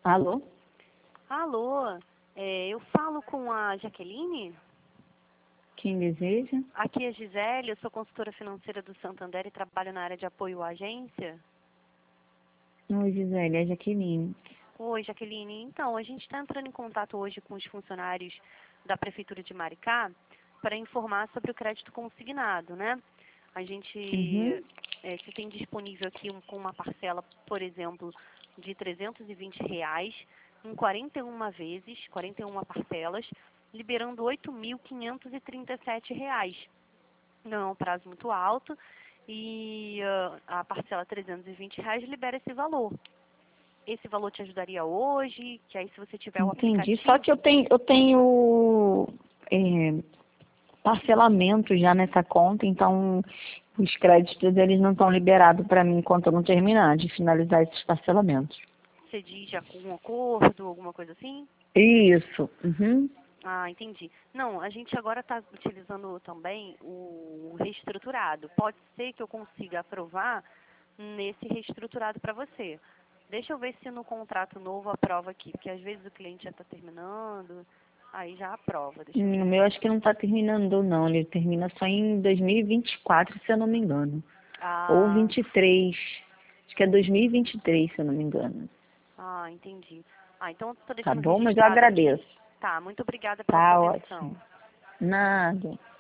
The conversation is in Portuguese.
Alô? Alô, eu falo com a Jaqueline? Quem deseja? Aqui é a Gisele, eu sou consultora financeira do Santander e trabalho na área de apoio à agência. Oi, Gisele, é a Jaqueline. Oi, Jaqueline. Então, a gente está entrando em contato hoje com os funcionários da Prefeitura de Maricá para informar sobre o crédito consignado, né? A gente se tem disponível aqui com uma parcela, por exemplo, de R$ 320, em 41 vezes, 41 parcelas, liberando R$ 8.537. Não é um prazo muito alto e a parcela R$ 320 libera esse valor. Esse valor te ajudaria hoje, que aí se você tiver o Entendi. aplicativo... Só que eu tenho parcelamento já nessa conta, então os créditos eles não estão liberados para mim enquanto eu não terminar de finalizar esses parcelamentos. Você diz já com um acordo, alguma coisa assim? Isso. Uhum. Ah, entendi. Não, a gente agora está utilizando também o reestruturado. Pode ser que eu consiga aprovar nesse reestruturado para você. Deixa eu ver se no contrato novo aprova aqui, porque às vezes o cliente já está terminando, aí já aprova. Deixa eu O ver. meu acho que não está terminando não, ele termina só em 2024, se eu não me engano. Ou Ah, 23. Acho que é 2023, se eu não me engano. entendi. Ah, então eu estou Tá deixando bom? Mas eu registrado aqui. agradeço. Tá, muito obrigada pela sua Tá atenção. ótimo. Nada.